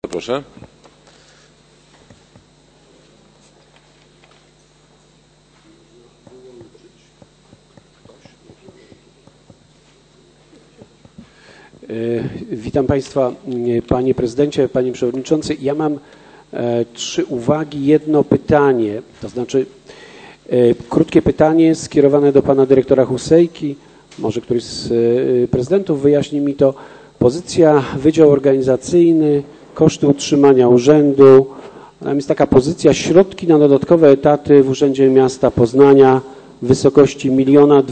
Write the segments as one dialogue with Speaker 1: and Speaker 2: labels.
Speaker 1: proszę.
Speaker 2: Witam Państwa, Panie Prezydencie, Panie Przewodniczący. Ja mam 3 uwagi, jedno pytanie, to znaczy krótkie pytanie skierowane do Pana Dyrektora Husejki. Może któryś z prezydentów wyjaśni mi to. Pozycja Wydział Organizacyjny, koszty utrzymania urzędu. Tam jest taka pozycja środki na dodatkowe etaty w Urzędzie Miasta Poznania w wysokości 1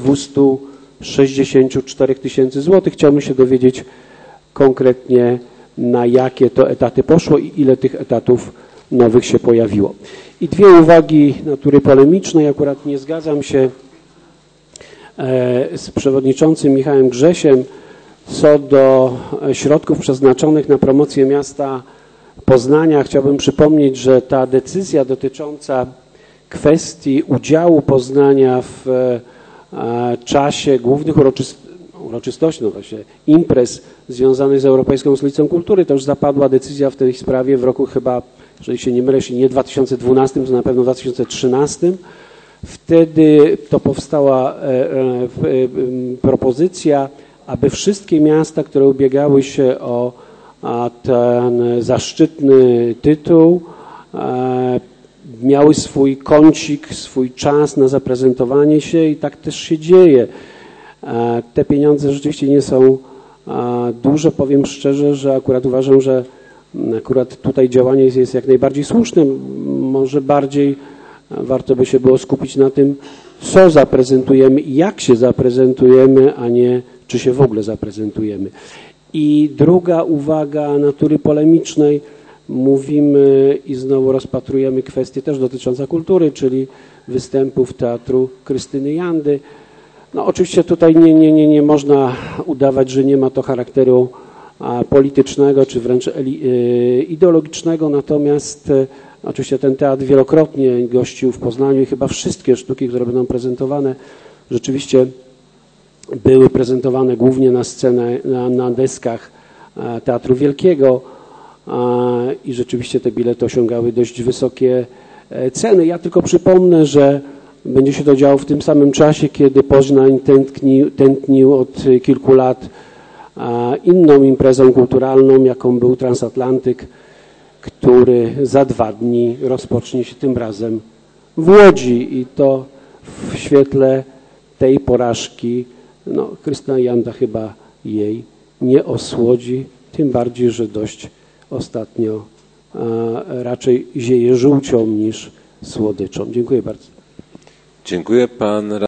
Speaker 2: 264 000 złotych. Chciałbym się dowiedzieć konkretnie, na jakie to etaty poszło i ile tych etatów nowych się pojawiło. I 2 uwagi natury polemicznej. Akurat nie zgadzam się z przewodniczącym Michałem Grzesiem co do środków przeznaczonych na promocję miasta Poznania. Chciałbym przypomnieć, że ta decyzja dotycząca kwestii udziału Poznania w czasie głównych uroczystości, no właśnie imprez związanych z Europejską Stolicą Kultury, to już zapadła decyzja w tej sprawie w roku chyba, jeżeli się nie mylę, jeśli nie 2012, to na pewno 2013. Wtedy to powstała propozycja, aby wszystkie miasta, które ubiegały się o ten zaszczytny tytuł, miały swój kącik, swój czas na zaprezentowanie się i tak też się dzieje. Te pieniądze rzeczywiście nie są duże. Powiem szczerze, że akurat uważam, że akurat tutaj działanie jest jak najbardziej słuszne. Może bardziej warto by się było skupić na tym, co zaprezentujemy i jak się zaprezentujemy, a nie czy się w ogóle zaprezentujemy. I druga uwaga natury polemicznej. Mówimy i znowu rozpatrujemy kwestię też dotyczącą kultury, czyli występów Teatru Krystyny Jandy. No oczywiście tutaj nie można udawać, że nie ma to charakteru politycznego, czy wręcz ideologicznego, natomiast oczywiście ten teatr wielokrotnie gościł w Poznaniu i chyba wszystkie sztuki, które będą prezentowane, rzeczywiście były prezentowane głównie na scenę, na deskach Teatru Wielkiego i rzeczywiście te bilety osiągały dość wysokie ceny. Ja tylko przypomnę, że będzie się to działo w tym samym czasie, kiedy Poznań tętnił od kilku lat inną imprezą kulturalną, jaką był Transatlantyk, który za 2 dni rozpocznie się tym razem w Łodzi i to w świetle tej porażki no, Krystyna Janda chyba jej nie osłodzi, tym bardziej, że dość ostatnio raczej zieje żółcią niż słodyczą. Dziękuję bardzo.
Speaker 1: Dziękuję. Pan